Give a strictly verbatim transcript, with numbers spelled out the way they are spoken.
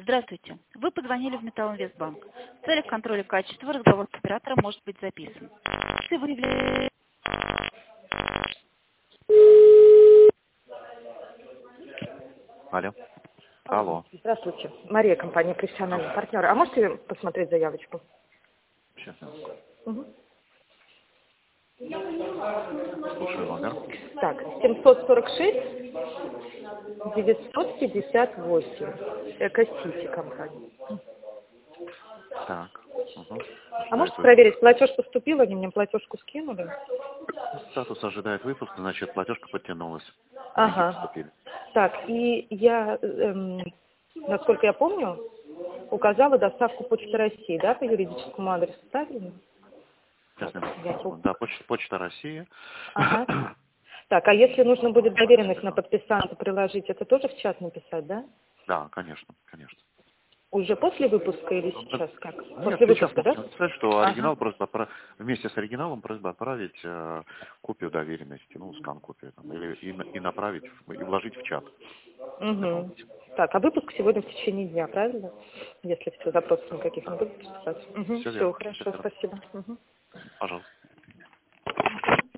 Здравствуйте. Вы позвонили в Металлинвестбанк. В целях контроля качества разговор с оператором может быть записан. Если вы являетесь... Алло. Алло. Здравствуйте. Мария, компания «Профессиональный партнер». А можете посмотреть заявочку? Сейчас. Угу. Слушаю, ага. Так, семьсот сорок шесть девятьсот пятьдесят восемь. Эко-Сити компания. Так. Угу. А можете проверить, платеж поступил, они мне платежку скинули? Статус ожидает выпуск, значит, платежка подтянулась. Ага. Поступили. Так, и я, эм, насколько я помню, указала доставку Почты России, да, по юридическому адресу, правильно? Сейчас, Так, минутку. Да, почта, почта России. ага. Так, а если нужно будет доверенность на подписанта приложить, это тоже в чат написать, да? Да, конечно, конечно. Уже после выпуска или сейчас? Как? Нет, После сейчас выпуска, да? можете написать, что оригинал Ага. просьба отправ... вместе с оригиналом просьба отправить э, копию доверенности, ну, скан копию, там, или и, на- и направить, в- и вложить в чат. Угу. Так, а выпуск сегодня в течение дня, правильно? Если все, запросов никаких не будет писать. Угу. Все Все, верно. хорошо, Все верно. спасибо. Угу. Пожалуйста.